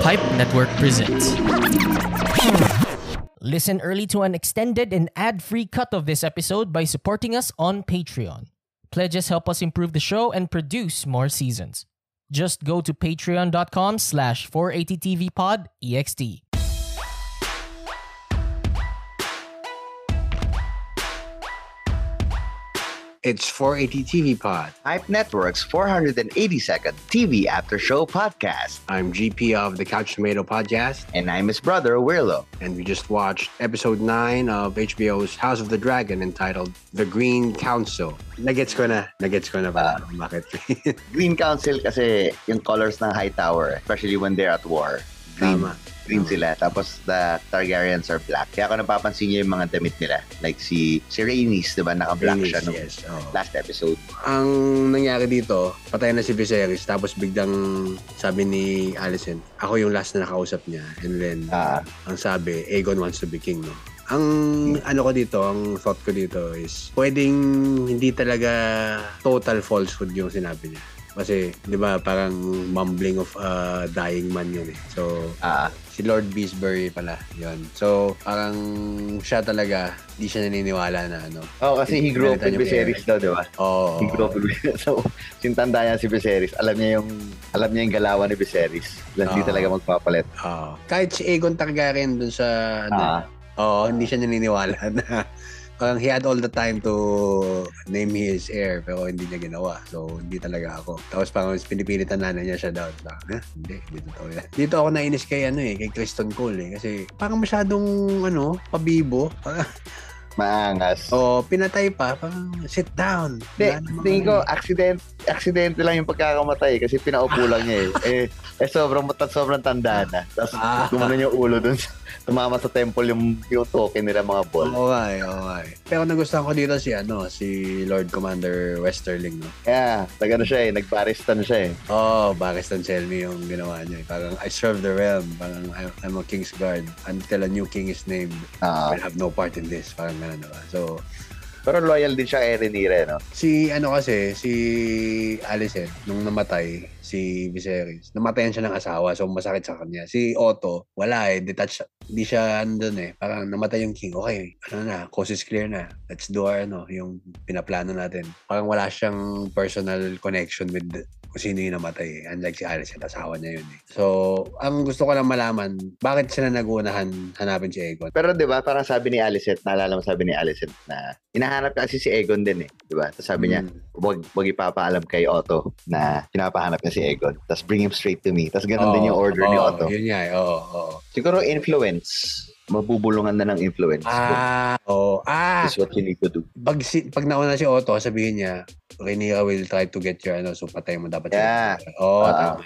Hype Network presents. Listen early to an extended and ad-free cut of this episode by supporting us on Patreon. Pledges help us improve the show and produce more seasons. Just go to patreon.com/480tvpod.ext. It's 480 TV Pod. Hype Network's 482nd TV After Show podcast. I'm GP of the Couch Tomato Podcast. And I'm his brother, Wirlo. And we just watched episode 9 of HBO's House of the Dragon entitled The Green Council. Nagets ko na ba? Bakit? Green Council kasi yung colors ng Hightower, especially when they're at war. Green sila. Tapos the Targaryens are black. Kaya ako napapansin niyo yung mga damit nila. Like si Rhaenys, diba? Naka-black siya nung last episode. Ang nangyari dito, patay na si Viserys. Tapos biglang sabi ni Alicent, ako yung last na nakausap niya. And then, ang sabi, Aegon wants to be king, no? Ang ang thought ko dito is, pwedeng hindi talaga total falsehood yung sinabi niya. Kasi, di ba, parang mumbling of a dying man yun eh. So, si Lord Beesbury pala, yun. So, parang siya talaga, di siya naniniwala na ano. Kasi he grew up with Viserys daw, di ba? Oo. He grew up with Viserys. So, sintanda niya si Viserys, alam niya yung galawan ni Viserys. Hindi talaga magpapalit. Kahit si Aegon Targaryen dun sa, hindi siya naniniwala na parang he had all the time to name his heir pero hindi niya ginawa. So, hindi talaga ako. Tapos parang pinipilitan nanay niya siya daw. Hindi totoo yan. Dito ako nainis kay kay Kristen Cole eh. Kasi parang masyadong pabibo. Parang maangas. Pinatay pa. Parang sit down. Tingin ko, aksidente lang yung pagkakamatay kasi pinaupo lang niya eh. Sobrang tanda na. Tapos gumanon yung ulo dun. Tumama sa temple yung token nila mga ball. Okay. Pero nagustuhan ko dito si Lord Commander Westerling, no? Yeah, nagbaristan siya eh. Baristan Selmy yung ginawa niya. Parang, I serve the realm. Parang, I'm a king's guard. Until a new king is named, I have no part in this. Parang gano'n, diba? So, pero loyal din siya kay Rhaenyra, no? Si Alicent, nung namatay, si Viserys, namatayan siya ng asawa, so masakit sa kanya. Si Otto, wala detached. Hindi siya andun parang namatay yung king. Okay, coast is clear na. Let's do our, yung pinaplano natin. Parang wala siyang personal connection with kung sino yung namatay. Unlike si Alicent, asawa niya yun So, ang gusto ko lang malaman, bakit sila nagunahan hanapin si Aegon? Pero di ba parang sabi ni Alicent, naalala mo sabi ni Alicent na hinahanap kasi si Aegon din di ba? Tapos sabi niya, wag ipapaalam kay Otto na pinapahanap niya si Aegon. Tapos bring him straight to me. Tapos ganun din yung order ni Otto. Yun nga, Siguro influence. Mabubulungan na ng influence. This is what you need to do. Pag nauna si Otto, sabihin niya, Rhaenyra will try to get your so patay mo dapat. Yeah. Tama.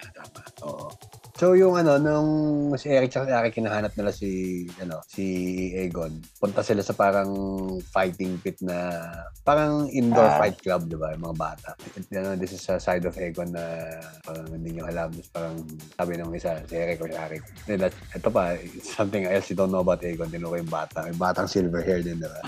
So yung nung si Eric at si Ari kinahanap nila si Aegon. Punta sila sa parang fighting pit na parang indoor fight club, di ba? Yung mga bata. This is a side of Aegon na parang hindi nyo alam. Parang sabi ng isa, si Eric or si Ari. Ito pa, something else you don't know about Aegon. Tinuro yung bata. Yung batang silver hair din, di ba?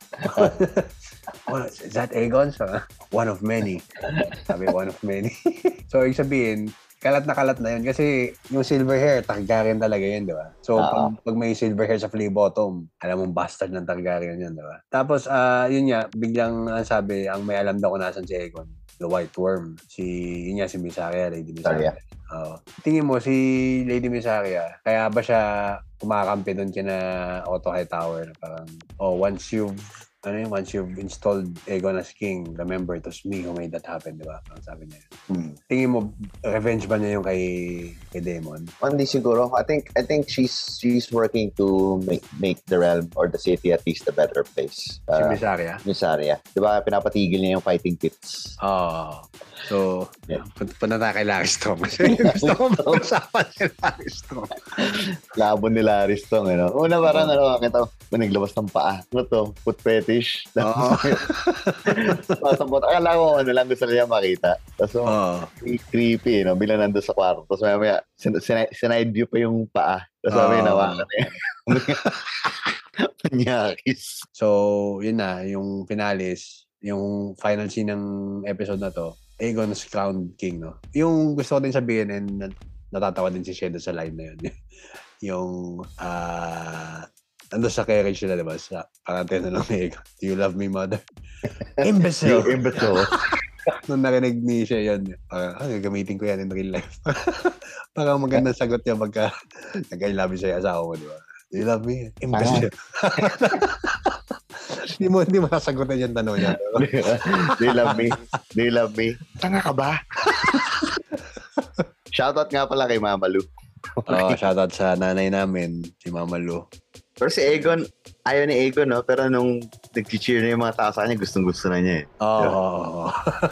Is that Aegon? So, one of many. Sabi, one of many. So, ibig sabihin, kalat na yun. Kasi yung silver hair, Targaryen talaga yun, di ba? So, pag may silver hair sa flea bottom, alam mong bastard ng Targaryen yun, di ba? Tapos, yun nga, biglang sabi, ang may alam daw kung nasan si Aegon, the White Worm. Si Mysaria, Lady Mysaria. Tingin mo, si Lady Mysaria, kaya ba siya kumakampi doon kina Otto Hightower? Parang, once you've installed Aegon as king, remember it was me who made that happen, di ba? Ang sabi niya. Tingin mo, revenge ba niya yung kay Daemon? Hindi siguro. I think she's working to make the realm or the city at least a better place. Si Mysaria? Di ba, pinapatigil niya yung fighting pits. So, punta na kay Larry Strong. Gusto ko mag-usapan si Larry Strong. Labon ni Larry Strong, Una parang, nakita ko, naglabas ng paa. Foot fetish. Akala ko, lang gusto niya makita. Tapos, creepy, bilang nandun sa kwarto. Tapos, maya, sinide view pa yung paa. Tapos, nawakan niya. Panyakis. So, yun na, yung finalis, yung final scene ng episode na to, Aegon is crowned king, no? Yung gusto ko din sabihin, and natatawa din si Shedo sa line na yun. Yung, nandun sa carriage nila, diba? Sa parang na lang ni Egon, do you love me, mother? Imbecile! Imbecile. Nung narinig ni siya yun, gagamitin ko yan in real life. Parang magandang sagot niya pagka nag-I love you sa'yo asawa mo, diba? Do you love me? Imbecile. Hindi mo nasagutan yung tanong niya. Do you love me? Do you love me? Tanga ka ba? Shoutout nga pala kay Mama Lu. Shoutout sa nanay namin, si Mama Lu. Pero si Egon, ayaw ni Egon, no? Pero nung nag-cheer na yung mga tao sa kanya, gustong-gusto na niya eh. Oo.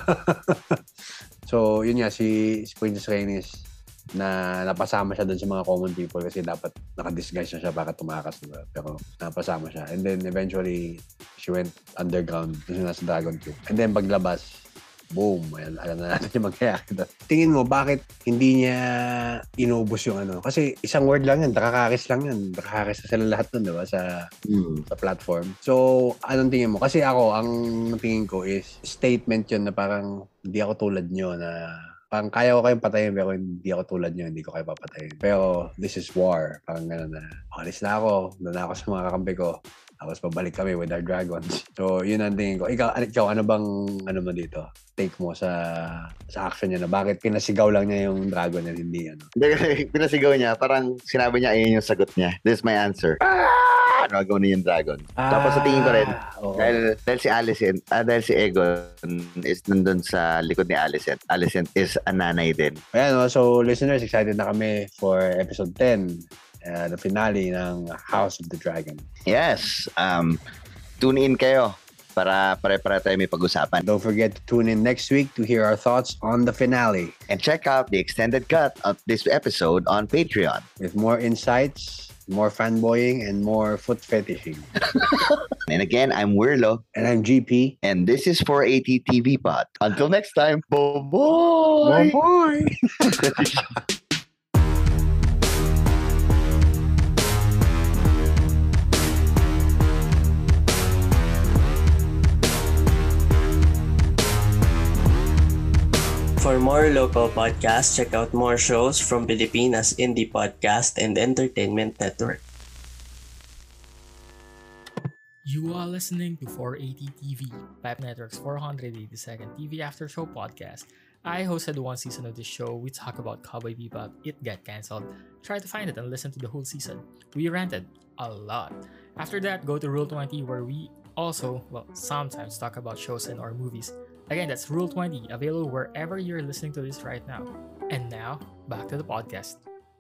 So, yun nga, si Princess Rhaenys, na napasama siya doon sa mga common people kasi dapat naka-disguise na siya para tumakas, diba? Pero napasama siya. And then eventually, she went underground doon sa Dragon Tube. And then paglabas, boom, alam na natin yung mangyayari doon. Tingin mo, bakit hindi niya inubos yung ano? Kasi isang word lang yan, Dracarys lang yan. Dracarys na sila lahat doon, diba? Sa platform. So, anong tingin mo? Kasi ako, ang tingin ko is statement yun na parang hindi ako tulad nyo na parang kaya ko kayong patayin pero hindi ako tulad nyo, hindi ko kayo papatayin. Pero this is war. Parang gano'n na, alis na ako, doon na ako sa mga kakampi ko. Tapos pabalik kami with our dragons. So, yun ang tingin ko. Ikaw ano bang, mo dito? Take mo sa action niya na bakit pinasigaw lang niya yung dragon and hindi ano? Hindi kasi pinasigaw niya, parang sinabi niya, ayun yung sagot niya. This is my answer. Dragon na yung dragon. Tapos sa tingin ko rin, dahil si Alicent, dahil si Egon is nandun sa likod ni Alicent. Alicent is a nanay din. Ayan, so listeners, excited na kami for episode 10. The finale ng House of the Dragon. Yes. Tune in kayo para pare-pare tayo may pag-usapan. Don't forget to tune in next week to hear our thoughts on the finale. And check out the extended cut of this episode on Patreon. With more insights, more fanboying, and more foot fetishing. And again, I'm Wirlo. And I'm GP. And this is 480 TV Pod. Until next time, bye-bye! Bye-bye! For more local podcasts, check out more shows from Pilipinas Indie Podcast and Entertainment Network. You are listening to 480 TV, Pipe Network's 482nd TV After Show podcast. I hosted one season of this show. We talk about Cowboy Bebop. It got cancelled. Try to find it and listen to the whole season. We ranted a lot. After that, go to Rule 20 where we also, sometimes talk about shows and or movies. Again, that's Rule 20, available wherever you're listening to this right now. And now, back to the podcast.